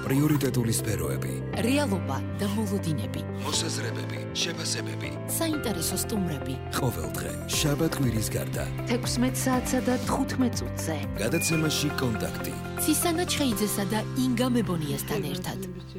პრიორიტეტული სფეროები, რეალობა და მოლოდინები, მოსაზრებები, შეფასებები, საინტერესო სტუმრები. ყოველდღე, შაბათ-კვირის გარდა, 16 საათსა და 15 წუთზე. გადაცემაში კონტაქტი. ცისანა ჩხეიძესა და ინგა მებონიასთან ერთად.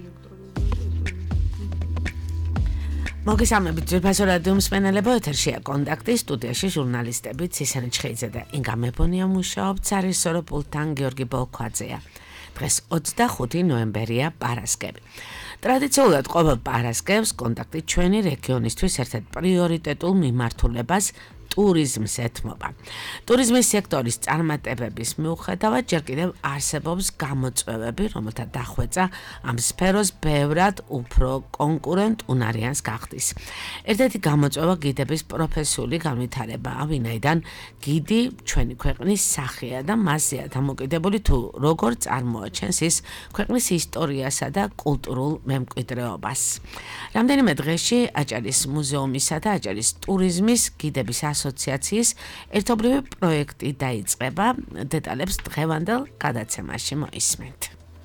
მოგესალმებით, ძვირფასო რადიო მსმენელებო, ეთერშია კონტაქტი, სტუდიაში ჟურნალისტები ცისანა ჩხეიძე და ინგა მებონია მუშაობთ, სარისორო პულტთან გიორგი ბოლქვაძეა. დღეს 25 ნოემბერია, პარასკევი. ტრადიციულად ყოველ პარასკევს კონტაქტი ჩვენი რეგიონისთვის ერთ-ერთ პრიორიტეტულ მიმართულებას ტურიზმს ეთმობა. ტურიზმის სექტორის წარმატებების მიუხედავად ჯერ კიდევ არსებობს გამოწვევები, რომელთა დახვეწა ამ სფეროს ბევრად უფრო კონკურენტ უნარიანს გახდის. ერთ-ერთი გამოწვევა გიდების პროფესიული განვითარებაა, ვინაიდან გიდი ჩვენი ქვეყნის სახეა და მასზეა დამოკიდებული თუ როგორ წარმოაჩენს ის ქვეყნის ისტორიასა და კულტურულ მემკვიდრეობას. რამდენიმე დღეში აჭარის მუზეუმისა და აჭარის ტურიზმის გიდების ასოციაციის ერთობლივი პროექტი დაიწყება. დეტალებს დღევანდელ გადაცემაში მოისმენთ.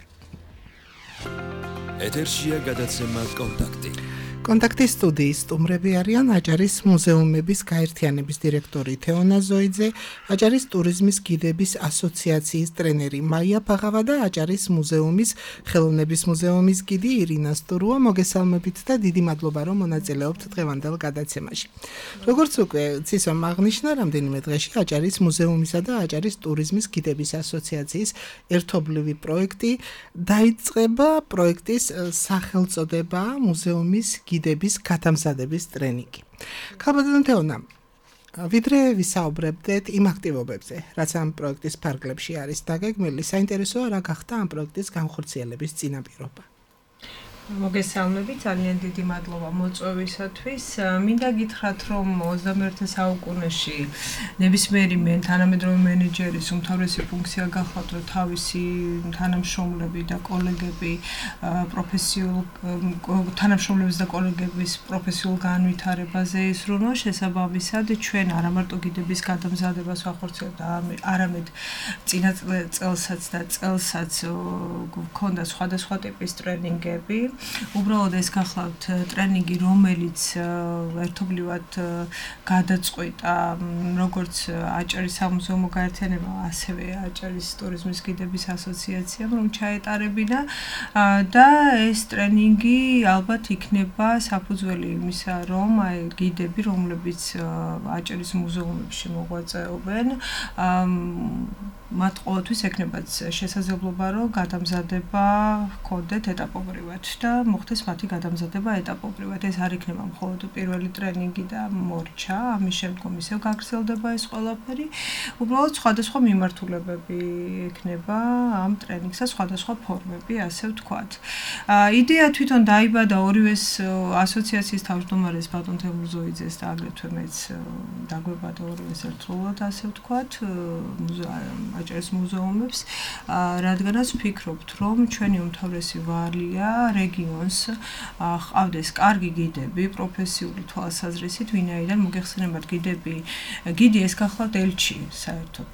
ეთერშია გადაცემა კონტაქტი. კონტაქტის სტუდიის სტუმრები არიან აჭარის მუზეუმების გაერთიანების დირექტორი თეონა ზოიძე, აჭარის ტურიზმის გიდების ასოციაციის ტრენერი მაია ფაღავა და აჭარის მუზეუმის ხელოვნების მუზეუმის გიდი ირინა სტურუა. მოგესალმებით და დიდი მადლობა, რომ მონაწილეობთ დღევანდელ გადაცემაში. როგორც უკვე ცისამ აღნიშნა, რამდენიმე დღეში აჭარის მუზეუმისა და აჭარის ტურიზმის გიდების ასოციაციის ერთობლივი პროექტი დაიწყება. პროექტის სახელწოდება მუზეუმის გიდების გადამზადების ტრენინგი. ქალბატონო თეონა, ვიდრე ვისაუბრებდეთ იმ აქტივობებზე, რაც ამ პროექტის ფარგლებში არის დაგეგმილი, საინტერესოა რა გახდა ამ პროექტის განხორციელების წინაპირობა. მოგესალმებით, ძალიან დიდი მადლობა მოწვევისათვის. მინდა გითხრათ, რომ 21 საუკუნეში ნებისმიერი თანამედროვე მენეჯერის უმთავრესი ფუნქცია გახლავთ, რომ თავისი თანამშრომლები და კოლეგები თანამშრომლების და კოლეგების პროფესიულ განვითარებაზე ისრულონ. შესაბამისად, ჩვენ არა მარტო გიდების გადამზადებას ვახორციელებთ, არამედ წინა წელსაც და წელსაც გვქონდა სხვადასხვა ტიპის ტრენინგები. უბრალოდ ეს გახლავთ ტრენინგი, რომელიც ერთობლივად გადაწყვიტა როგორც აჭარის სამუზეუმო გაერთიანება, ასევე აჭარის ტურიზმის გიდების ასოციაციამ, რომ ჩაეტარებინა და ეს ტრენინგი ალბათ იქნება საფუძველი იმისა, რომ გიდები, რომლებიც აჭარის მუზეუმებში მოღვაწეობენ, მათ ყოველთვის ექნებათ შესაძლებლობა, რომ გადამზადება ჰქონდეთ ეტაპობრივად და მოხდეს მათი გადამზადება ეტაპობრივად. ეს არ იქნება მხოლოდ პირველი ტრენინგი და მორჩა, ამის შემდგომ ისევ გაგრძელდება ეს ყველაფერი. უბრალოდ სხვადასხვა მიმართულებები ექნება ამ ტრენინგსა, სხვადასხვა ფორმები, ასე ვთქვათ. იდეა თვითონ დაიბადა ორივეს ასოციაციის თავმჯდომარეს ბატონ თემურ ზოიძეს და აგრეთვე მეც დაგვებადა ორივეს ერთდროულად, ასე ვთქვათ, აჭარის მუზეუმებს, რადგანაც ვფიქრობთ, რომ ჩვენი უმთავრესი ვალია რეგიონს ჰყავდეს კარგი გიდები პროფესიული თვალსაზრისით, ვინაიდან მოგეხსენებათ გიდი ეს გახლავთ ელჩი საერთოდ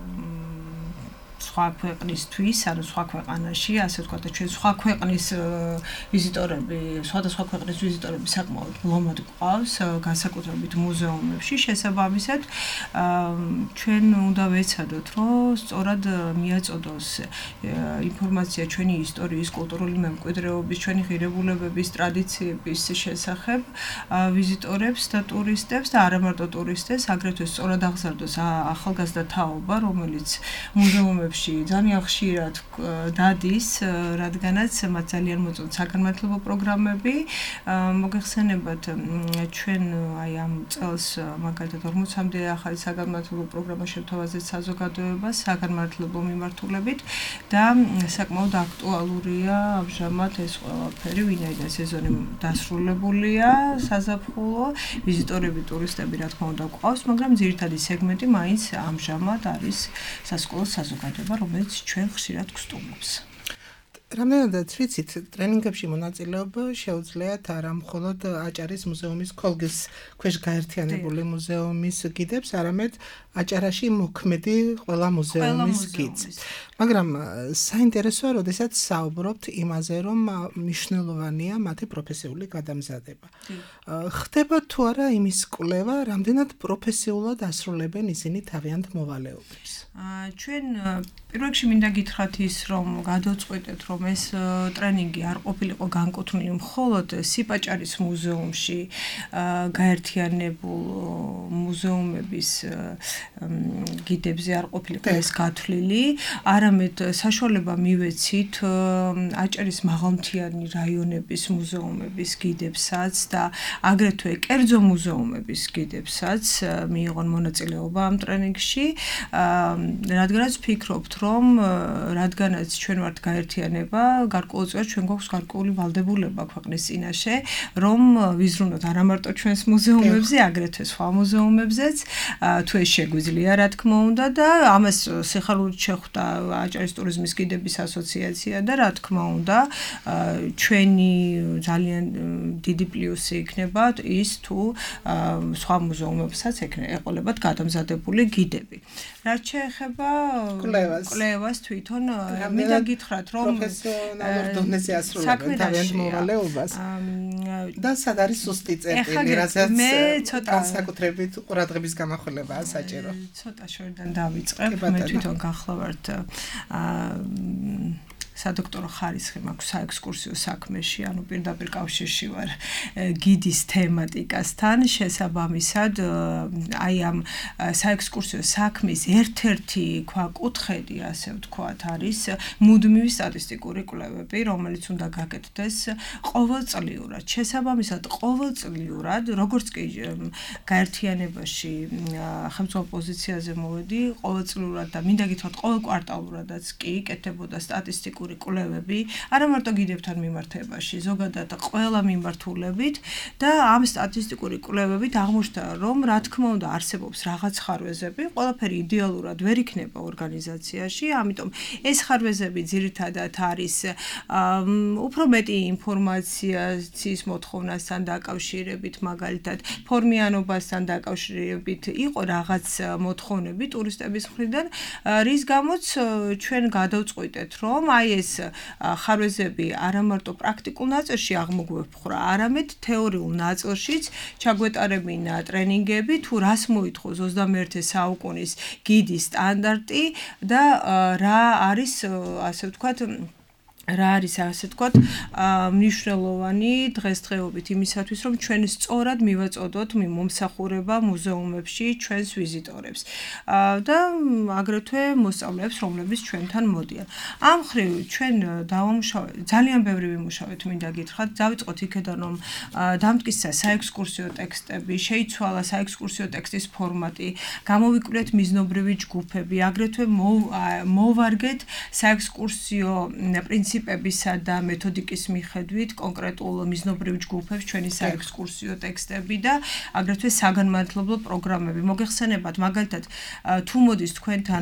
სხვა ქვეყნისთვის, ანუ სხვა ქვეყანაში, ასე ვთქვათ, და ჩვენ სხვა ქვეყნის ვიზიტორები, სხვადასხვა ქვეყნის ვიზიტორები საკმაოდ ლომად გვყავს, განსაკუთრებით მუზეუმებში. შესაბამისად, ჩვენ უნდა ვეცადოთ, რომ სწორად მიაწოდოს ინფორმაცია ჩვენი ისტორიის, კულტურული მემკვიდრეობის, ჩვენი ღირებულებების, ტრადიციების შესახებ ვიზიტორებს და ტურისტებს და არა მარტო ტურისტებს, აგრეთვე სწორად აღზარდოს ახალგაზრდა თაობა, რომელიც მუზეუმებში ძალიან ხშირად დადის, რადგანაც მათ ძალიან მოწონთ საგანმანათლებლო პროგრამები. მოგეხსენებათ, ჩვენ ამ წელს მაგალითად 40-მდე ახალი საგანმანათლებლო პროგრამა შევთავაზეთ საზოგადოებას საგანმანათლებლო მიმართულებით და საკმაოდ აქტუალურია ამჟამად ეს ყველაფერი, ვინაიდან სეზონი დასრულებულია საზაფხულო, ვიზიტორები, ტურისტები რა თქმა უნდა გვყავს, მაგრამ ძირითადი სეგმენტი მაინც ამჟამად არის სასკოლო საზოგადოება, რომელიც ჩვენ ხშირად გვსტუმრობს. რამდენადაც ვიცით, ტრენინგებში მონაწილეობა შეუძლიათ არა მხოლოდ აჭარის მუზეუმის ქოლგის ქვეშ გაერთიანებული მუზეუმის გიდებს, არამედ აჭარაში მოქმედი ყველა მუზეუმის გიდს. მაგრამ საინტერესოა, როდესაც საუბრობთ იმაზე, რომ მნიშვნელოვანია მათი პროფესიული გადამზადება. ხდება თუ არა იმის კვლევა, რამდენად პროფესიულად ასრულებენ ისინი თავიანთ მოვალეობებს? ჩვენ პირველ რიგში მინდა გითხრათ ის, რომ გადავწყვეტეთ, რომ ეს ტრენინგი არ ყოფილიყო განკუთვნილი მხოლოდ სიპაჭარის მუზეუმში გაერთიანებულ მუზეუმების გიდებზე არ ყოფილიყო ეს გათვლილი, არამედ საშუალება მივეცით აჭარის მაღალმთიანი რაიონების მუზეუმების გიდებსაც და აგრეთვე კერძო მუზეუმების გიდებსაც მიიღონ მონაწილეობა ამ ტრენინგში, რადგანაც ვფიქრობთ, რომ რადგანაც ჩვენ ვართ გაერთიანება, გარკვეულწილად ჩვენ გვაქვს გარკვეული ვალდებულება ქვეყნის წინაშე, რომ ვიზრუნოთ არა მარტო ჩვენს მუზეუმებზე, აგრეთვე სხვა მუზეუმებზეც, თუ ეს შეგვიძლია, რა თქმა უნდა და ამას სიხარულით შეხვდა აჭარის ტურიზმის გიდების ასოციაცია და რა თქმა უნდა, ჩვენი ძალიან დიდი პლუსი იქნება ის თუ სხვა მუზეუმებსაც ეყოლებათ გადამზადებული გიდები. რაც შეეხება კვლევას თვითონ მინდა გითხრათ, რომ პროფესიონალურ დონეზე ასრულებენ თავიანთ მოვალეობას და სად არის სუსტი წერტილი, რასაც განსაკუთრებით ყურადღების გამახვილებაა საჭირო. ცოტა შორიდან დავიწყებ, მე თვითონ გახლავართ სადოქტორო ხარისხი მაქვს საექსკურსიო საქმეში, ანუ პირდაპირ კავშირში ვარ გიდის თემატიკასთან, შესაბამისად აი ამ საექსკურსიო საქმის ერთ-ერთი ქვაკუთხედი, ასე ვთქვათ, არის მუდმივი სტატისტიკური კვლევები, რომელიც უნდა გაკეთდეს ყოველწლიურად. შესაბამისად, ყოველწლიურად, როგორც კი გაერთიანებაში ხელმძღვანელ პოზიციაზე მოვედი, ყოველწლიურად და მინდა გითხრათ, ყოველ კვარტალურადაც კი კეთდებოდა სტატისტიკური კვლევები, არა მარტო გიდებთან მიმართებაში, ზოგადად ყველა მიმართულებით და ამ სტატისტიკური კვლევებით აღმოჩნდა, რომ რა თქმა უნდა არსებობს რაღაც ხარვეზები, ყველაფერი იდეალურად ვერ იქნება ორგანიზაციაში, ამიტომ ეს ხარვეზები ძირითადად არის უფრო მეტი ინფორმაციის მოთხოვნასთან დაკავშირებით, მაგალითად ფორმიანობასთან დაკავშირებით იყო რაღაც მოთხოვნები ტურისტების მხრიდან, რის გამოც ჩვენ გადავწყვიტეთ, რომ აი ეს ხარვეზები არა მარტო პრაქტიკულ ნაწილში აღმოგვეფხვრა, არამედ თეორიულ ნაწილშიც ჩაგვეტარებინა ტრენინგები, თუ რას მოითხოვს 21 საუკუნის გიდის სტანდარტი და რა არის, ასე ვთქვათ, მნიშვნელოვანი დღესდღეობით იმისათვის, რომ ჩვენ სწორად მივაწოდოთ მომსახურება მუზეუმებში ჩვენს ვიზიტორებს და აგრეთვე მოსწავლეებს, რომლებიც ჩვენთან მოდიან. ამ ხრივ ჩვენ ძალიან ბევრი ვიმუშავეთ, მინდა გითხრათ, დავიწყოთ იქედან, რომ დამტკიცა საექსკურსიო ტექსტები, შეიცვალა საექსკურსიო ტექსტის ფორმატი, გამოვიკვლეთ მიზნობრივი ჯგუფები, აგრეთვე მოვარგეთ საექსკურსიო პრინციპებისა და მეთოდიკის მიხედვით კონკრეტულ მიზნობრივ ჯგუფებს ჩვენი საექსკურსიო ტექსტები და აგრეთვე საგანმანათლებლო პროგრამები. მოგეხსენებათ, მაგალითად, თუ მოდის თქვენთან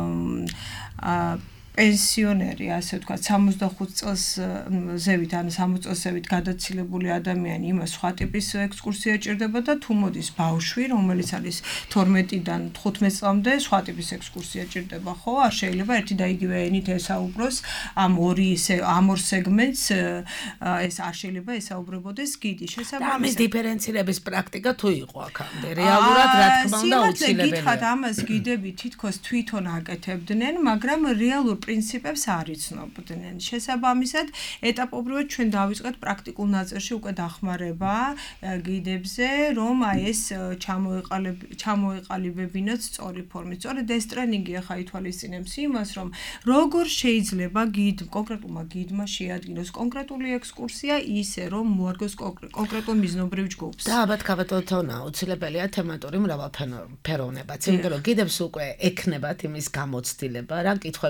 პენსიონერი, ასე ვთქვათ, 65 წელს ზევით, ანუ 60 წელს ზევით გადაცილებული ადამიანი, იმას სხვა ტიპის ექსკურსია ჭირდება და თუ მოდის ბავშვი, რომელიც არის 12-დან 15 წლამდე, სხვა ტიპის ექსკურსია ჭირდება, ხო? არ შეიძლება ერთი და იგივე ენით ესაუბროს ამ ორ სეგმენტს, ეს არ შეიძლება ესაუბრებოდეს გიდი. შესაბამისად, ამის დიფერენცირების პრაქტიკა თუ იყო აქამდე, რეალურად რა თქმა უნდა უცილებელია. გითხრათ, ამას გიდები თითქოს თვითონ აკეთებდნენ, მაგრამ რეალურ პრინციპებს არ იცნობდნენ. შესაბამისად, ეტაპობრივად ჩვენ დავიწყეთ პრაქტიკულ ნაწილში უკვე დახმარება გიდებზე, რომ აი ეს ჩამოეყალიბებინათ სწორი ფორმით. სწორედ ეს ტრენინგი ახლა ითვალისწინებს იმას, რომ როგორ შეიძლება კონკრეტულმა გიდმა შეადგინოს კონკრეტული ექსკურსია ისე, რომ მოარგოს კონკრეტულ მიზნობრივ ჯგუფს. და ალბათ გავატოვოთ, აუცილებელია თემატური მრავალფეროვნებაც. იმიტომ რომ გიდებს უკვე ექნებათ იმის გამოცდილება, რა კითხვები აქვთ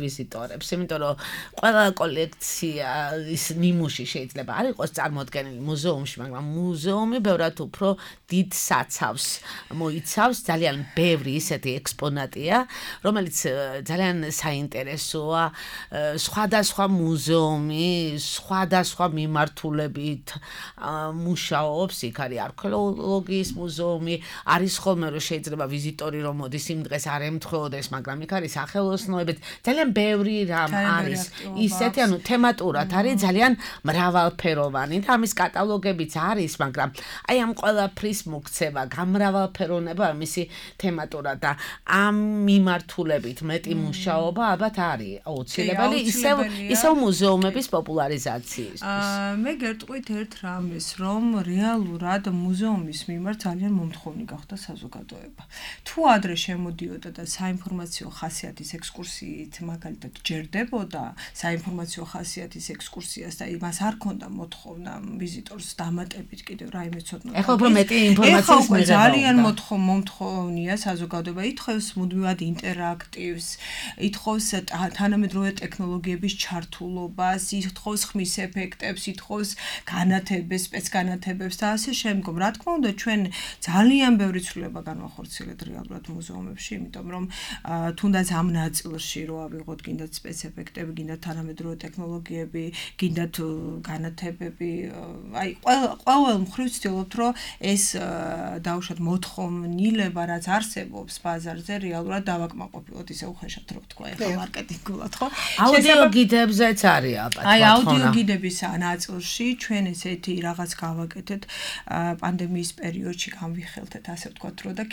ვიზიტორებს, იმიტომ რომ ყველა კოლექცია ის ნიმუში შეიძლება არ იყოს წარმოდგენილი მუზეუმში, მაგრამ მუზეუმი ბევრად უფრო დიდ საცავს მოიცავს, ძალიან ბევრი ისეთი ექსპონატია, რომელიც ძალიან საინტერესოა, სხვადასხვა მუზეუმი, სხვადასხვა მიმართულებით მუშაობს, იქ არის არქეოლოგიის მუზეუმი, არის ხოლმე რომ შეიძლება ვიზიტორი რომ მოდის იმ დღეს არ ემთხვეოდეს, მაგრამ იქ არის სახელოსნოებით, ძალიან ბევრი რამ არის. ისეთი, ანუ თემატურად არის ძალიან მრავალფეროვანი და ამის კატალოგებიც არის, მაგრამ აი ამ ყველაფრის მოქცევა, გამრავალფეროვნება მისი თემატურად და ამ მიმართულებით მეტი მუშაობა ალბათ არის აუცილებელი ისევ მუზეუმების პოპულარიზაციის. მე გეტყვით ერთ რამეს, რომ რეალურად მუზეუმის მიმართ ძალიან მომთხოვნი გახდა საზოგადოება. თუ ადრე შემოდიოდა და საინფორმაციო ხასიათის ექსკურსიით მაგალითად ჯერდებოდა საინფორმაციო ხასიათის ექსკურსიას და იმას არ ქონდა მოთხოვნა ვიზიტორს დამატებით კიდევ რაიმე ცოდნა. ეხლა უფრო მეტი ინფორმაციის მიღება ძალიან მომთხოვნია საზოგადოება, ითხოვს მუდმივად ინტერაქტივს, ითხოვს თანამედროვე ტექნოლოგიების ჩართულობას, ითხოვს ხმის ეფექტებს, ითხოვს განათებებს, სპეცგანათებებს და ასე შემდგომ. რა თქმა უნდა, ჩვენ ძალიან ბევრი ცვლილება განვახორციელებთ რეალურად მუზეუმებში, იმიტომ რომ თუნდაც ამ ნაწილში რო ავიღოთ გინდათ სპეცეფექტები, გინდათ თანამედროვე ტექნოლოგიები, გინდათ განათებები, აი ყოველ მხრივ ვცდილობთ, რომ ეს დაუშვათ მოთხოვნილება, რაც არსებობს ბაზარზე, რეალურად დავაკმაყოფილოთ, ისე უხეშად რო ვთქვა, ეხლა მარკეტინგულად, ხო? აუდიო გიდებზეც არის ალბათ. აი აუდიო გიდების ნაწილში ჩვენ ესეთი რაღაც გავაკეთეთ პანდემიის პერიოდში განვიხილეთ, ასე ვთქვათ, რომ და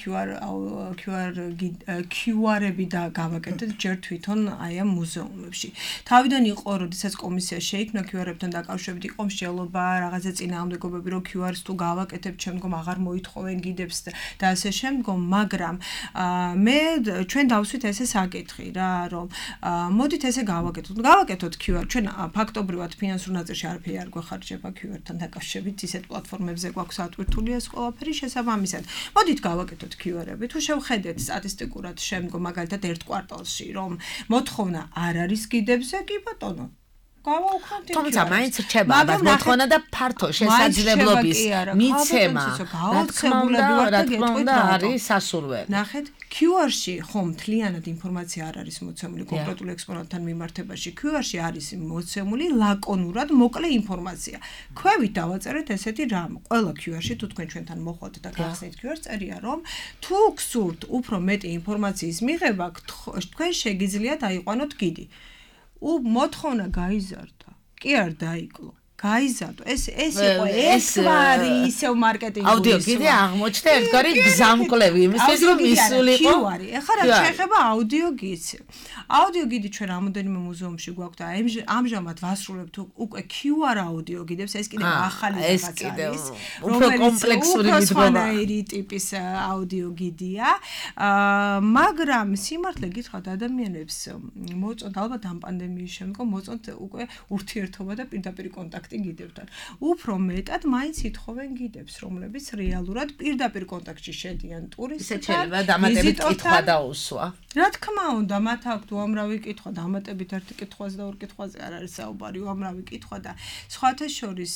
QR-ები და გავაკეთეთ ჯერ თვითონ აი ამ მუზეუმებში. თავიდან იყო, როდესაც კომისია შეიქმნა QR-ებთან დაკავშირებით, იყო მსჯელობა, რაღაცა წინააღმდეგობები, რომ QR-ს თუ გავაკეთებთ, შემდგომ აღარ მოითხოვენ გიდებს და ასე შემდგომ, მაგრამ ჩვენ დავსვით ესე საკითხი რა, რომ მოდით ესე გავაკეთოთ QR, ჩვენ ფაქტობრივად ფინანსურ ნაწილში არაფერი არ გვეხარჯება QR-თან დაკავშირებით, ისეთ პლატფორმებზე გვაქვს ატვირთული ეს ყველაფერი შესაბამისად. მოდით გავაკეთოთ QR-ები, თუ შევხედეთ სტატისტიკურად შემდგომ მაგალითად ერთ კვარტალში, რომ მოთხოვნა არ არის გიდებზე, კი ბატონო. თუმცა მაინც რჩება ალბათ მოთხოვნა და ფართო შესაძლებლობის მიცემა. რა თქმა უნდა არის სასურველი. ნახეთ, QR-ში ხომ მთლიანად ინფორმაცია არ არის მოცემული კონკრეტულ ექსპონატთან მიმართებაში. QR-ში არის მოცემული ლაკონურად მოკლე ინფორმაცია. ქვევით დავაწერეთ ესეთი რამ. ყველა QR-ში თუ თქვენ ჩვენთან მოხვდეთ და გახსნით QR-ს, წერია რომ თუ გსურთ უფრო მეტი ინფორმაციის მიღება, თქვენ შეგიძლიათ აიყვანოთ გიდი. მოთხოვნა გაიზარდა. კი არ დაიკლო. გაიზარდო. ეს იყო ერთგვარი ისევ მარკეტინგული. აუდიო გიდი აღმოჩნდა ერთგვარი გზამკვლევი იმისთვის რომ მისულიყო. ეხლა რა შეეხება აუდიო გიდს. აუდიო გიდი ჩვენ რამოდენიმე მუზეუმში გვაქვს და ამჟამად ვასრულებთ უკვე QR აუდიო გიდებს, ეს კიდევ ახალი რაღაც არის. უფრო კომპლექსური სხვანაირი ტიპის აუდიო გიდია. მაგრამ სიმართლე გითხრათ ადამიანებს მოწონთ ალბათ ამ პანდემიის შემდგომ მოწონთ უკვე ურთიერთობა და პირდაპირ კონტაქტი გიდებთან. უფრო მეტად მაინც ითხოვენ გიდებს, რომლებიც რეალურად პირდაპირ კონტაქტში შედიან ტურისტებთან. შეიძლება დამატებით კითხვა დაუსვა. რა თქმა უნდა, მათ აქვთ უამრავი კითხვა, დამატებით ერთი კითხვაზე და ორი კითხვაზე არ არის საუბარი, უამრავი კითხვა და სხვათა შორის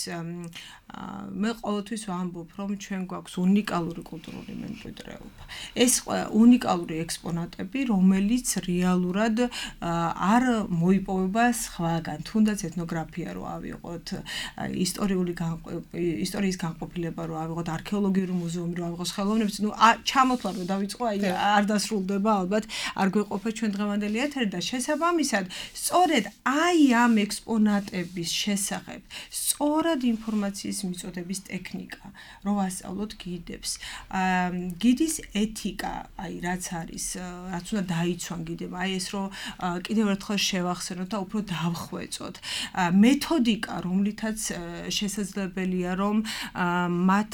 მე ყოველთვის ვამბობ, რომ ჩვენ გვაქვს უნიკალური კულტურული მემკვიდრეობა. ეს უნიკალური ექსპონატები, რომელიც რეალურად არ მოიპოვება სხვაგან, თუნდაც ეთნოგრაფია რო ავიღოთ, ისტორიის განყოფილება რო ავიღოთ, არქეოლოგიური მუზეუმი რო ავიღოთ, ხელოვნების, ჩამოთვლა რო დავიწყო, აი არ დასრულდება ალბათ, არ გვეყოფა ჩვენ დღევანდელი ეთერი და შესაბამისად, სწორედ აი ამ ექსპონატების შესახებ, სწორად ინფორმაციის მიწოდების ტექნიკა, რო ვასწავლოთ გიდებს. გიდის ეთიკა, აი რაც არის, რაც უნდა დაიცვან გიდება, აი ეს რო კიდევ ერთხელ შევახსენოთ და უფრო დავხვეწოთ. მეთოდიკა, რომლითაც შესაძლებელია რომ მათ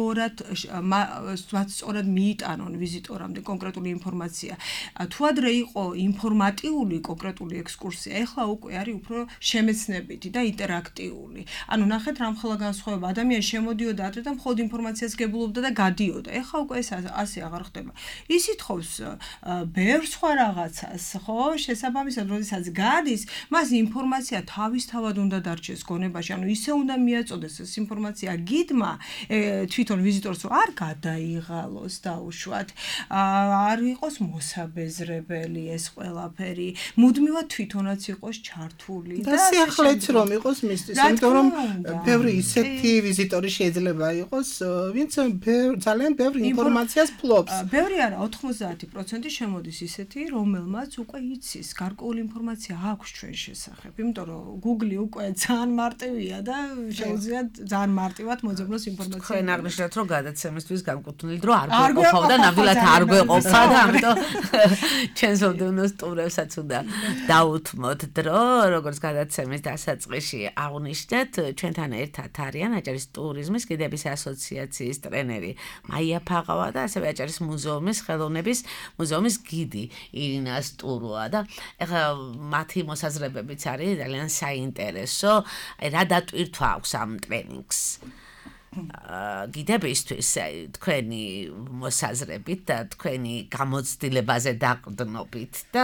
სწორად მიიტანონ ვიზიტორამდე კონკრეტული ინფორმაცია. თუ ადრე იყო ინფორმატიული კონკრეტული ექსკურსია, ეხლა უკვე არის უფრო შემეცნებითი და ინტერაქტიული. აქტიური. ანუ ნახეთ რამ ხოლა განსხვავება. ადამიანი შემოდიოდა ადრე და მხოლოდ ინფორმაციას გებულობდა და გადიოდა. ეხლა უკვე ეს ასე აღარ ხდება. ის ითხოვს ბევრ სხვა რაღაცას, ხო? შესაბამისად, როდესაც გადის, მას ინფორმაცია თავისთავად უნდა დარჩეს გონებაში. ანუ ისე უნდა მიაწოდეს ეს ინფორმაცია გიდმა თვითონ ვიზიტორს არ გადაიღალოს დაუშვათ. არ იყოს მოსაბეზრებელი ეს ყველაფერი. მუდმივად თვითონაც იყოს ჩართული და სიახლეც რომ იყოს მისთვის, იმიტომ რომ ბევრი ისეთი ვიზიტორი შეიძლება იყოს, ვინც ძალიან ბევრი ინფორმაციას ფლობს. ბევრი არა, 90% შემოდის ისეთი, რომელმაც უკვე იცის გარკვეული ინფორმაცია აქვს ჩვენ შესახებ, იმიტომ რომ Google უკვე ძალიან მარტივია და შეუძლია ძალიან მარტივად მოძებნოს ინფორმაცია. თქვენ აღნიშნეთ, რომ გადაცემისთვის განკუთვნილი დრო არ გვეყოფა და ნამდვილად არ გვეყოფა და ამიტომ ჩვენს ოდენოს სტუმრებსაც უნდა დაუთმოთ დრო, როგორც გადაცემის დასაწყისში აღნიშნეთ, ჩვენთან ერთად არიან აჭარის ტურიზმის გიდების ასოციაციის ტრენერი მაია ფაღავა და ასევე აჭარის მუზეუმის ხელოვნების მუზეუმის გიდი ირინა სტუროა და ეხლა მათი მოსაზრებებიც არის ძალიან საინტერესო, რა დატვირთვა აქვს ამ ტრენინგს. გიდებისთვის თქვენი მოსაზრებით და თქვენი გამოცდილებაზე დაყრდნობით და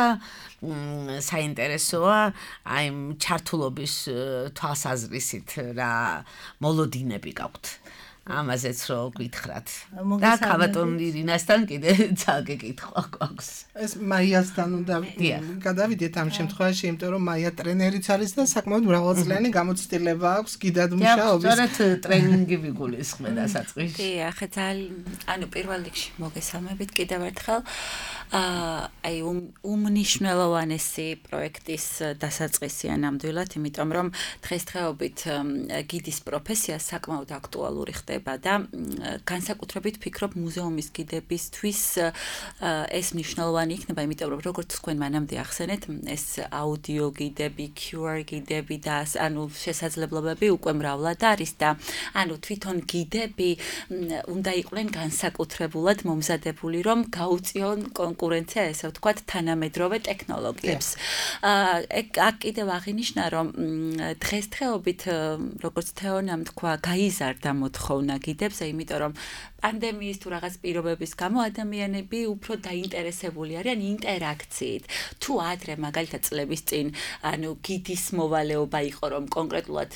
საინტერესოა აი ჩართულობის თვალსაზრისით რა მოლოდინები გაქვთ ამაზეც რო გითხრათ და ქავატონ ირინასთან კიდე ძალკე კითხვა გვაქვს ეს მაიასთან უნდა გადავიდეთ ამ შემთხვევაში იმიტომ რომ მაია ტრენერიც არის და საკმაოდ მრავალწლიანი გამოცდილება აქვს გიდად მუშაობის სწორედ ტრენინგი ვიგულისხმე დასაწყისში დიახ ანუ პირველ რიგში მოგესალმებით კიდევ ერთხელ აი უმნიშვნელოვანესი პროექტის დასაწყისია ნამდვილად იმიტომ რომ დღესდღეობით გიდის პროფესია საკმაოდ აქტუალური ხდება და განსაკუთრებით ვფიქრობ მუზეუმის გიდებისთვის ეს მნიშვნელოვანი იქნება, იმიტომ რომ როგორც თქვენ მანამდე ახსენეთ, ეს აუდიო გიდები, QR გიდები და ანუ შესაძლებლობები უკვე მრავლად არის და ანუ თვითონ გიდები უნდა იყვნენ განსაკუთრებულად მომზადებული, რომ გაუწიონ კონკურენცია, ესე ვთქვათ, თანამედროვე ტექნოლოგიებს. აქ კიდევ აღინიშნა, რომ დღესდღეობით როგორც თეონამ თქვა, გაიზარდა მოთხოვნა გიდებზე, იმიტომ რომ პანდემიის თუ რაღაც პირობების გამო ადამიანები უფრო დაინტერესებული არიან ინტერაქციით. თუ ადრე მაგალითად წლების წინ, ანუ გიდის მოვალეობა იყო, რომ კონკრეტულად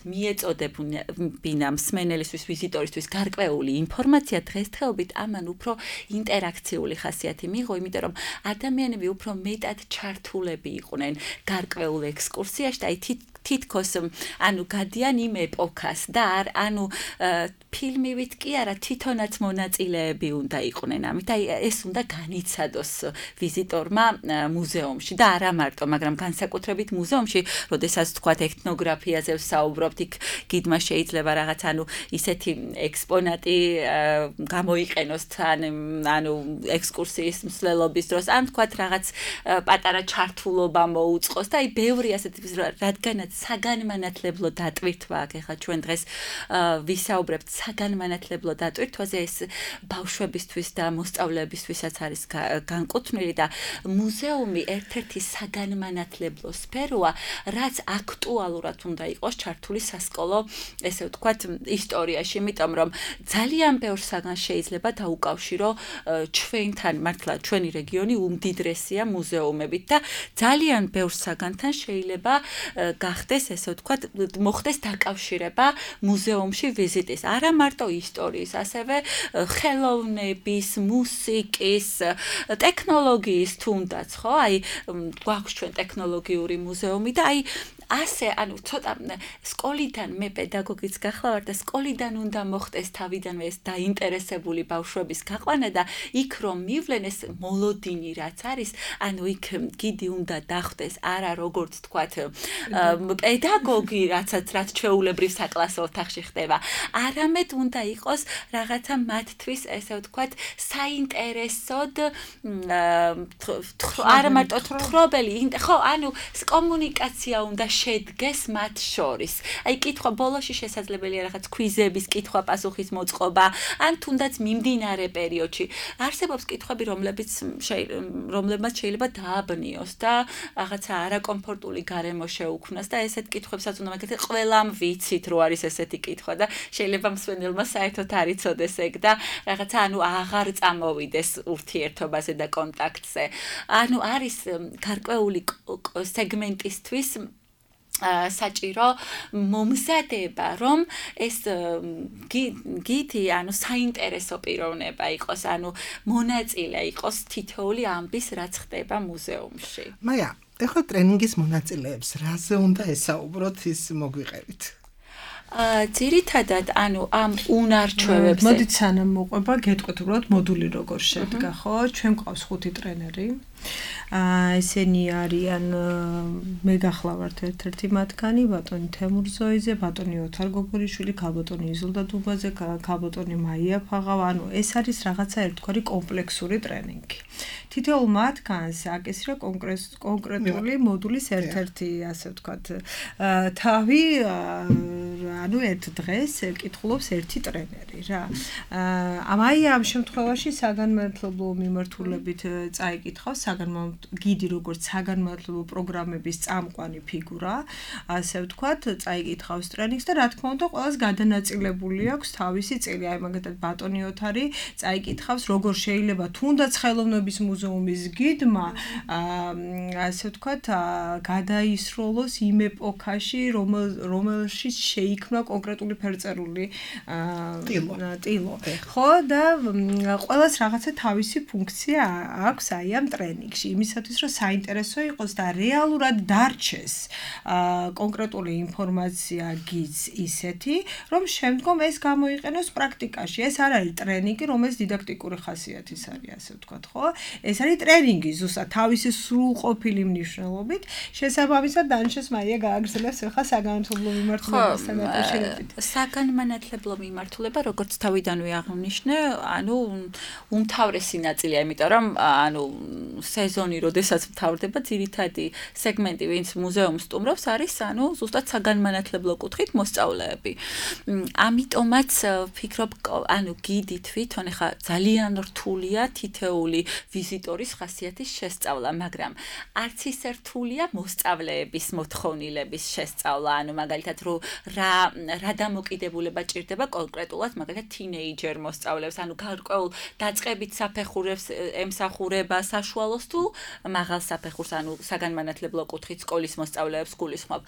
მიეწოდებინა მსმენელისთვის, ვიზიტორისთვის გარკვეული ინფორმაცია, დღესდღეობით ამან უფრო ინტერაქციული ხასიათი მიიღო, იმიტომ რომ ადამიანები უფრო მეტად ჩართულები იყვნენ გარკვეულ ექსკურსიაში და აი თითქოს ანუ გადიან იმ ეპოქას და ანუ ფილმივით კი არა თვითონაც მონაწილეები უნდა იყვნენ ამით აი ეს უნდა განიცადოს ვიზიტორმა მუზეუმში და არა მარტო მაგრამ განსაკუთრებით მუზეუმში როდესაც თქვათ ეთნოგრაფიაზე ვსაუბრობთ იქ გიდმა შეიძლება რაღაც ანუ ისეთი ექსპონატი გამოიყენოს ანუ ექსკურსიის მსვლელობის დროს ან თქვათ რაღაც პატარა ჩართულობა მოუწყოს და აი ბევრი ასეთი რადგანაც საგანმანათლებლო დატვირთვა აქ ახლა ჩვენ დღეს ვისაუბრებთ საგანმანათლებლო დატვირთვაზე ეს ბავშვებისთვის და მოსწავლეებისთვისაც არის განკუთვნილი და მუზეუმი ერთ-ერთი საგანმანათლებლო სფეროა, რაც აქტუალურად უნდა იყოს ჩართული სასკოლო, ესე ვთქვათ, ისტორიაში, იმიტომ რომ ძალიან ბევრ საგანს შეიძლება დაუკავშირო ჩვენთან, მართლა ჩვენი რეგიონი უმდიდრესია მუზეუმებით და ძალიან ბევრ საგანთან შეიძლება გახდეს, ესე ვთქვათ, მოხდეს დაკავშირება მუზეუმში ვიზიტის. არა მარტო ისტორიის, ასევე ხელოვნების, მუსიკის, ტექნოლოგიის თუნდაც, ხო? აი, გვაქვს ჩვენ ტექნოლოგიური მუზეუმი და აი ასე, ანუ ცოტა სკოლიდან მე პედაგოგიც გახლავარ და სკოლიდან უნდა მოხდეს თავიდანვე ეს დაინტერესებული ბავშვების გაყვანა და იქ რომ მივლენ ეს მოლოდინი რაც არის, ანუ იქ გიდი უნდა დახვდეს არა როგორც თქვათ პედაგოგი რაც ჩვეულებრივ საკლასო ოთახში ხდება, არამედ უნდა იყოს რაღაცა მათთვის ესე ვთქვათ საინტერესოდ არა მარტო თხრობელი, ხო, ანუ კომუნიკაცია უნდა შედგეს მათ შორის. აი კითხვა ბოლოში შესაძლებელია რაღაც ქვიზების კითხვა პასუხის მოწყობა, ან თუნდაც მიმდინარე პერიოდში. არსებობს კითხვები, რომლებმაც შეიძლება დააბნიოს და რაღაცა არაკომფორტული გარემო შეუქმნას და ესეთ კითხვებსაც უნდა მაგალითად ყველამ ვიცით, რო არის ესეთი კითხვა და შეიძლება მსვენელმა საერთოდ არ იცოდეს ეგ და რაღაცა აღარ წამოვიდეს ურთიერთობაზე და კონტაქტზე. არის გარკვეული სეგმენტისთვის საჭირო მომზადება, რომ ეს გიდი, საინტერესო პიროვნება იყოს, მონაწილე იყოს თითოეული ამბის, რაც ხდება მუზეუმში. მაია, ეხლა ტრენინგის მონაწილეებს რაზე უნდა ესაუბროთ ის მოგვიყევით? ძირითადად, ამ უნარჩვევებზე. მოდით სანამ მოყვება, გეტყვით უბრალოდ მოდული როგორ შედგა, ხო? ჩვენ გვყავს 5 ტრენერი. ესენი არიან მე გახლავართ ერთ-ერთი მათგანი, ბატონი თემურ ზოიძე, ბატონი ოთარ გოგორიშვილი, ქალბატონი იზოლდა დუბაძე, ქალბატონი მაია ფაღავა, ეს არის რაღაცა ერთგვარი კომპლექსური ტრენინგი. თითოეულ მათგანს აკისრია კონკრეტული მოდულის ერთ-ერთი, ასე ვთქვათ, თავი, ერთ დღეს კითხულობს ერთი ტრენერი რა. მაია ამ შემთხვევაში საგანმანათლებლო მიმართულებით წაიკითხავს გიდი როგორც საგანმანათლებლო პროგრამების წამყვანი ფიგურა, ასე ვთქვათ, წაიკითხავს ტრენინგს და რა თქმა უნდა, ყველას გადანაწილებული აქვს თავისი წილი. აი მაგალითად ბატონი ოთარი წაიკითხავს, როგორ შეიძლება თუნდაც ხელოვნების მუზეუმის გიდმა, ასე ვთქვათ, გადაისროლოს იმ ეპოქაში, რომელშიც შეიქმნა კონკრეტული ფერწერული ტილო. ხო და ყველას რაღაცა თავისი ფუნქცია აქვს აი ამ ტრენინგში, იმისათვის რომ საინტერესო იყოს და რეალურად დარჩეს კონკრეტული ინფორმაცია გიც ისეთი, რომ შემდგომ ეს გამოიყენოს პრაქტიკაში. ეს არ არის ტრენინგი, რომელიც დიდაქტიკური ხასიათის არის, ასე ვთქვათ, ხო? ეს არის ტრენინგი ზუსტად თავისი სრულყოფილი მნიშვნელობით. შესაბამისად დანაშას მაია გააგრძელებს ახლა საგანმანათლებლო მიმართულებასთან დაკავშირებით. საგანმანათლებლო მიმართულება, როგორც თავიდანვე აღნიშნე, უმთავრესი ნაწილია, იმიტომ რომ სეზონი, როდესაც მთავრდება, ძირითადი სეგმენტი, ვინც მუზეუმს სტუმრობს, არის ზუსტად საგანმანათლებლო კუთხით მოსწავლეები. ამიტომაც ვფიქრობ, გიდი თვითონ ახლა ძალიან რთულია თითოეული ვიზიტორის ხასიათის შესწავლა, მაგრამ არც ისე რთულია მოსწავლეების მოთხოვნილების შესწავლა, მაგალითად რა დამოკიდებულება ჭირდება კონკრეტულად მაგალითად თინეიჯერ მოსწავლეებს, გარკვეულ დაწყებით საფეხურებს ემსახურება საშუალოს თუ მაღალ საფეხურს, საგანმანათლებლო კუთხით სკოლის მოსწავლეებს გულისხმობ.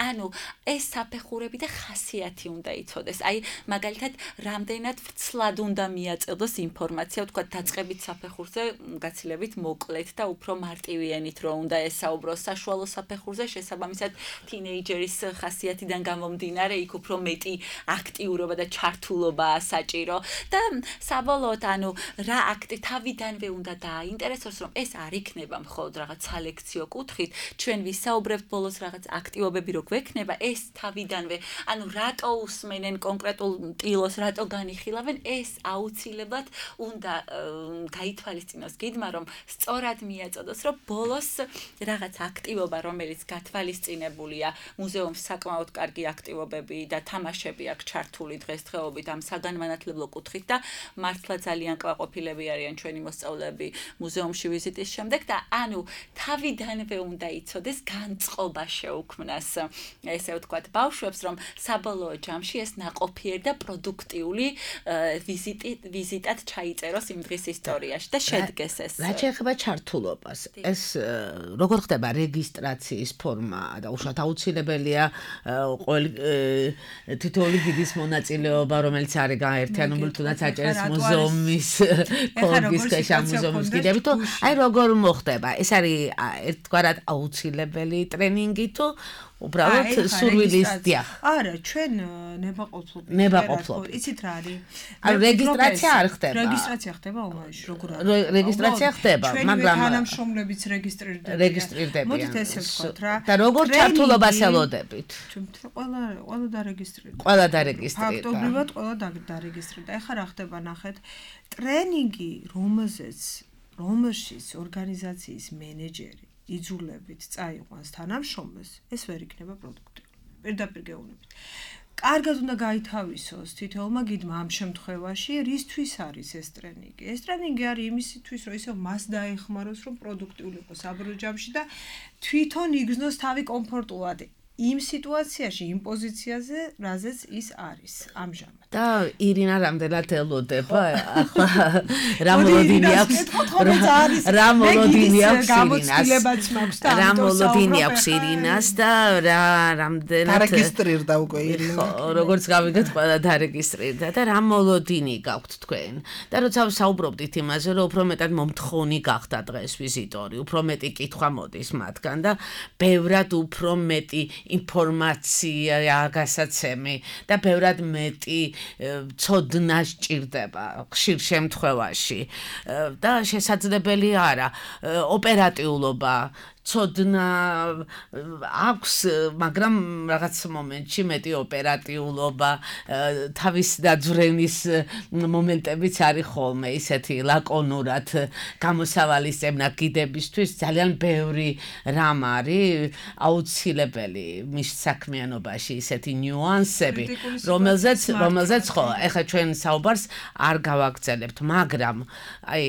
ეს საფეხურები და ხასიათი უნდა იცოდეს. აი მაგალითად რამდენად ვრცლად უნდა მიაწოდოს ინფორმაცია, ვთქვათ, დაწყებით საფეხურზე გაცილებით მოკლედ და უფრო მარტივიანით რო უნდა ესაუბროს, საშუალო საფეხურზე შესაბამისად თინეიჯერის ხასიათიდან გამომდინარე, იქ უფრო მეტი აქტიურობა და ჩართულობაა საჭირო და საბოლოოდ რა თავიდანვე უნდა დააინტერესოს, რომ ეს არ იქნება მხოლოდ რაღაც სალექციო კუთხით, ჩვენ ვისაუბრებთ ბოლოს რაღაც აქტივობები რო გვექნება, ეს თავიდანვე, რატო უსმენენ კონკრეტულ ტილოს, რატო განიხილავენ, ეს აუცილებლად უნდა გაითვალისწინოს გიდმა, რომ სწორად მიაწოდოს, რომ ბოლოს რაღაც აქტივობა, რომელიც გათვალისწინებულია, მუზეუმს საკმაოდ კარგი აქტივობები და თამაშები აქვს ჩართული დღესდღეობით ამ საგანმანათლებლო კუთხით და მართლა ძალიან კმაყოფილები არიან ჩვენი მოსწავლეები მუზეუმში ვიზიტის შემდეგ და თავიდანვე უნდა იცოდეს განწყობა შეუქმნას, ესე ვთქვათ, ბავშვებს, რომ საბოლოო ჯამში ეს ნაყოფიერ და პროდუქტიული ვიზიტად ჩაიწეროს იმ დღის ისტორიაში და შედგეს ეს. რაც შეეხება ჩართულობას, ეს როგორ ხდება რეგისტრაციის ფორმა და უშუალოდ აუცილებელია თითოეული გიდის მონაწილეობა, რომელიც არის გაერთიანებული თუნდაც აჭარის მუზეუმის კორგის მუზეუმის გიდები თუ აი როგორ მოხდება? ეს არის ერთგვარად აუცილებელი ტრენინგი თუ უბრალოდ სურვილის დიახ. არა, ჩვენ ნებაყოფლობთ. იცით რა არის? რეგისტრაცია არ ხდება. რეგისტრაცია ხდება უმაში, როგორ არის? რეგისტრაცია ხდება, მაგრამ თანამშრომლებიც რეგისტრირდებიან. მოდით ესე ვთქვათ რა. და როგორ ჩართულობას ელოდებით? ყველა დარეგისტრირდა. ყველა დარეგისტრირდა. ფაქტობრივად ყველა დარეგისტრირდა. ეხლა რა ხდება ნახეთ? ტრენინგი, რომელშიც ორგანიზაციის მენეჯერი იძულებით წაიყვანს თანამშრომელს, ეს ვერ იქნება პროდუქტიული. პირდაპირ გეუბნებით. კარგად უნდა გაითავისოს თითოეულმა გიდმა ამ შემთხვევაში, რისთვის არის ეს ტრენინგი. ეს ტრენინგი არის იმისათვის, რომ ისევ მას დაეხმაროს, რომ პროდუქტიული იყოს აბროჯამში და თვითონ იგრძნოს თავი კომფორტულად. იმ სიტუაციაში, იმ პოზიციაზე, რაზეც ის არის ამჟამად. და ირინა რამდენად ელოდება ახლა რა მოლოდინი აქვს რა მოლოდინი აქვს ირინას და რა რამდენად დარეგისტრირდა უკვე ირინა როგორც გავიგეთ ყველა დარეგისტრირდა და რა მოლოდინი გაქვთ თქვენ და როცა საუბრობდით იმაზე რომ უფრო მეტად მომთხოვნი გახდა დღეს ვიზიტორი უფრო მეტი კითხვა მოდის მათგან და ბევრად უფრო მეტი ინფორმაცია გასაცემი და ბევრად მეტი ცოდნა სჭირდება ხშირ შემთხვევაში და შესაძლებელი არა ოპერატიულობა ცოდნა აქვს მაგრამ რაღაც მომენტში მეტი ოპერატიულობა თავის დაძვრენის მომენტებიც არის ხოლმე ისეთი ლაკონურად გამოსავალისწებნა გიდებისთვის ძალიან ბევრი რამ არის აუცილებელი მის საქმიანობაში ისეთი ნიუანსები რომელზეც ხო ეხლა ჩვენ საუბარს არ გავაგრძელებთ მაგრამ აი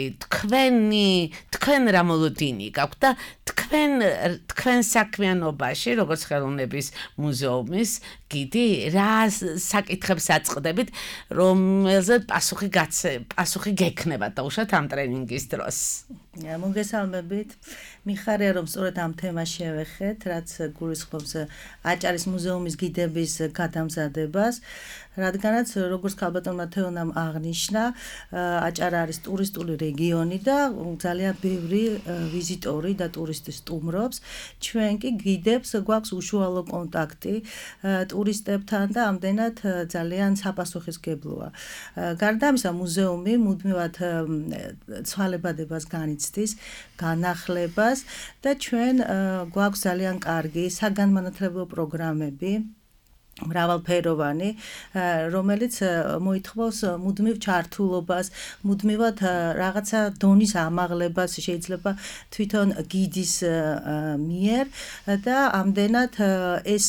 თქვენ რა მოლოდინი გაქვთ და თქვენ საქმიანობაში როგორც ხელოვნების მუზეუმის გიდი რა საკითხებს აწყდებით რომელზეც პასუხი გექნება დაუშვათ ამ ტრენინგის დროს მოგესალმებით მიხარია რომ სწორედ ამ თემას შევეხეთ რაც გულისხმობს აჭარის მუზეუმის გიდების გადამზადებას რადგანაც როგორც ქალბატონმა თეონამ აღნიშნა აჭარა არის ტურისტული რეგიონი და ძალიან ბევრი ვიზიტორი და ტურისტი სტუმრობს ჩვენ კი გიდებს გვაქვს უშუალო კონტაქტი ტურისტებთან და ამდენად ძალიან საპასუხისმგებლოა გარდა ამისა მუზეუმი მუდმივად ცვალებადებას განიცდის განახლებას და ჩვენ გვაქვს ძალიან კარგი საგანმანათლებლო პროგრამები მრავალფეროვანი რომელიც მოითხოვს მუდმივ ჩართულობას მუდმივად რაღაცა დონის ამაღლებას შეიძლება თვითონ გიდის მიერ და ამდენად ეს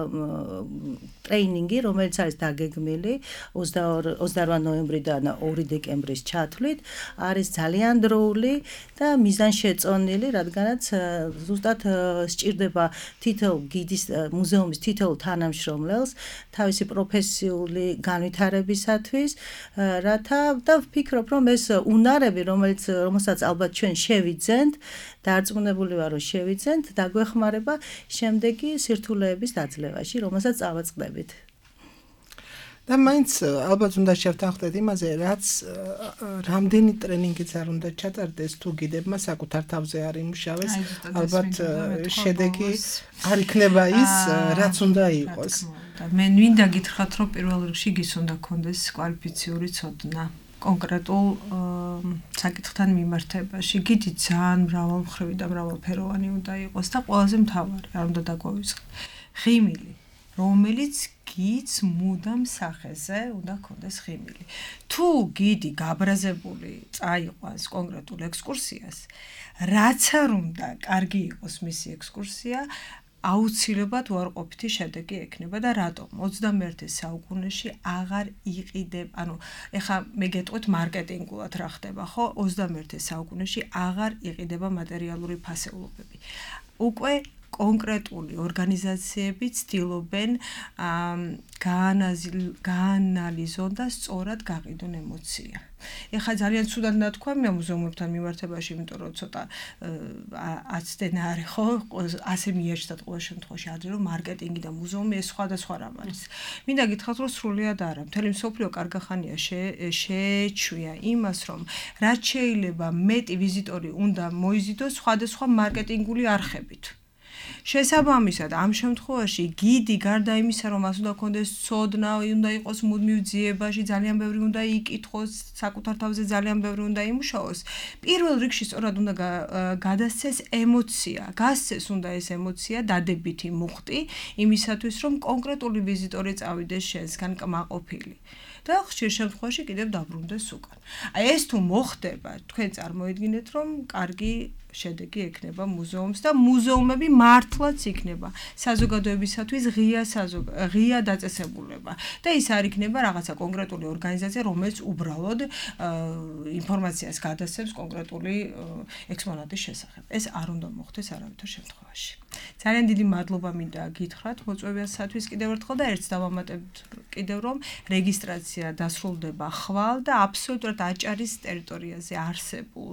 ტრეინინგი რომელიც არის დაგეგმილი 28 ნოემბრიდან 2 დეკემბრის ჩათვლით არის ძალიან დროული და მიზანშეწონილი რადგანაც ზუსტად სჭირდება თითოეულ გიდის მუზეუმის თითოეულ თანამშრომლელს თავისი პროფესიული განვითარებისათვის რათა და ვფიქრობ რომ ეს უნარები რომელსაც ალბათ ჩვენ შევიძენთ დარწმუნებული ვარ რომ შევიძენთ დაგვეხმარება შემდეგი სირთულეების დაძლევაში რომელსაც წავაწყდებით და მაინც ალბათ უნდა შევთანხმდეთ იმაზე რაც რამდენი ტრენინგიც არ უნდა ჩატარდეს თუ გიდებმა საკუთარ თავზე არ იმუშავეს ალბათ შედეგი არ იქნება ის რაც უნდა იყოს და მე მინდა გითხრათ რომ პირველ რიგში გის უნდა გქონდეს კვალიფიციური ცოდნა კონკრეტულ საკითხთან მიმართებაში გიდი ძალიან მრავალმხრივი და მრავალფეროვანი უნდა იყოს და ყველაზე მთავარი არ უნდა დაგვავიწყოთ ხიმილი რომელიც გიდს მუდამ სახეზე უნდა გქონდეს ხიმილი თუ გიდი გაბრაზებული წაიყვანს კონკრეტულ ექსკურსიას რაც არ უნდა კარგი იყოს მისი ექსკურსია აუცილებლად უარყოფითი შედეგი ექნება და რატომ 21 საუკუნეში აღარ იყიდება ანუ ეხა მე გეტყვით მარკეტინგულად რა ხდება ხო 21 საუკუნეში აღარ იყიდება მატერიალური ფასეულობები უკვე კონკრეტული ორგანიზაციები ცდილობენ გაანალიზონ და სწორად გაყიდონ ემოცია. ეხლა ძალიან ცუდად ნათქვა მე მუზეუმებთან მიმართებაში, იმიტომ რომ ცოტა აცდენა არის ხო, ასე მიეჭდათ ყოველ შემთხვევაში ადრე რომ მარკეტინგი და მუზეუმი ეს სხვადასხვა რამ არის. მინდა გითხრათ რომ სრულიად არა. მთელი მსოფლიო კარგახანია შეეჩვია იმას რომ რაც შეიძლება მეტი ვიზიტორი უნდა მოიზიდოს სხვადასხვა მარკეტინგული არხებით. შესაბამისად ამ შემთხვევაში გიდი გარდა იმისა რომ მას უნდა ქონდეს ცოდნა, უნდა იყოს მუდმივ ძიებაში, ძალიან ბევრი უნდა იკითხოს, საკუთარ თავზე ძალიან ბევრი უნდა იმუშაოს. პირველ რიგში სწორად უნდა გადასცეს ემოცია, გასცეს უნდა ეს ემოცია დადებითი მუხტი იმისათვის რომ კონკრეტული ვიზიტორი წავიდეს შენსგან კმაყოფილი. და ხშირ შემთხვევაში კიდევ დაბრუნდეს უკან. აი ეს თუ მოხდება, თქვენ წარმოიდგინეთ რომ კარგი შედეგი ექნება მუზეუმს და მუზეუმები მართლაც იქნება საზოგადოებისათვის ღია დაწესებულება და ის არ იქნება რაღაცა კონკრეტული ორგანიზაცია, რომელიც უბრალოდ ინფორმაციას გადასცემს კონკრეტული ექსპონატის შესახებ. ეს არ უნდა მოხდეს არავითარ შემთხვევაში. ძალიან დიდი მადლობა მინდა გითხრათ მოწვევისათვის კიდევ ერთხელ და ერთს დავამატებთ კიდევ რომ რეგისტრაცია დასრულდება ხვალ და აბსოლუტურად აჭარის ტერიტორიაზე არსებულ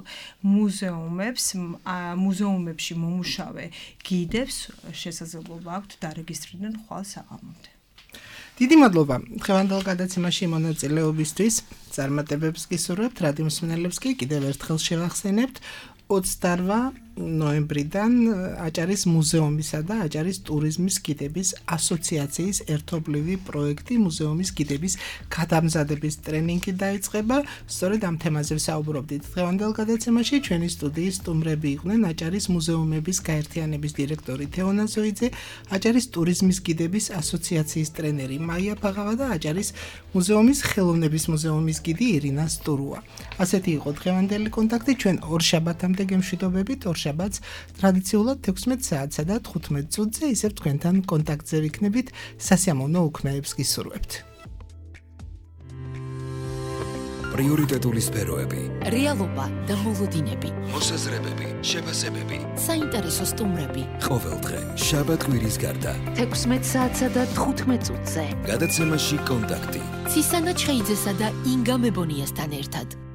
მუზეუმებში მომუშავე გიდებს შესაძლებლობა აქვთ დარეგისტრირდნენ ხვალ საღამომდე. დიდი მადლობა დღევანდელ გადაცემაში მონაწილეობისთვის. წარმატებებს გისურვებთ, რადიო მსმენელებს კი კიდევ ერთხელ შევახსენებთ 28 ნოემბრიდან აჭარის მუზეუმისა და აჭარის ტურიზმის გიდების ასოციაციის ერთობლივი პროექტი მუზეუმის გიდების გადამზადების ტრენინგი დაიწყება. სწორედ ამ თემაზე ვსაუბრობდით დღევანდელ გადაცემაში. ჩვენი სტუდიის სტუმრები იყვნენ აჭარის მუზეუმების გაერთიანების დირექტორი თეონა ზოიძე, აჭარის ტურიზმის გიდების ასოციაციის ტრენერი მაია ფაღავა და აჭარის მუზეუმის ხელოვნების მუზეუმის გიდი ირინა სტურუა. ასეთი იყო დღევანდელი კონტაქტი. ჩვენ ორ შაბათამდე გემშვიდობებით. შაბათს ტრადიციულად 16 საათსა და 15 წუთზე ისევ თქვენთან კონტაქტზე ვიქნებით. სასიამოვნო უქმეებს გისურვებთ. პრიორიტეტული სფეროები, რეალობა და მოლოდინები, მოსაზრებები, შეფასებები, საინტერესო სტუმრები. ყოველდღე შაბათ-კვირის გარდა 16 საათსა და 15 წუთზე. გადაცემაში კონტაქტი. ცისანა ჩხეიძესა და ინგა მებონიასთან ერთად.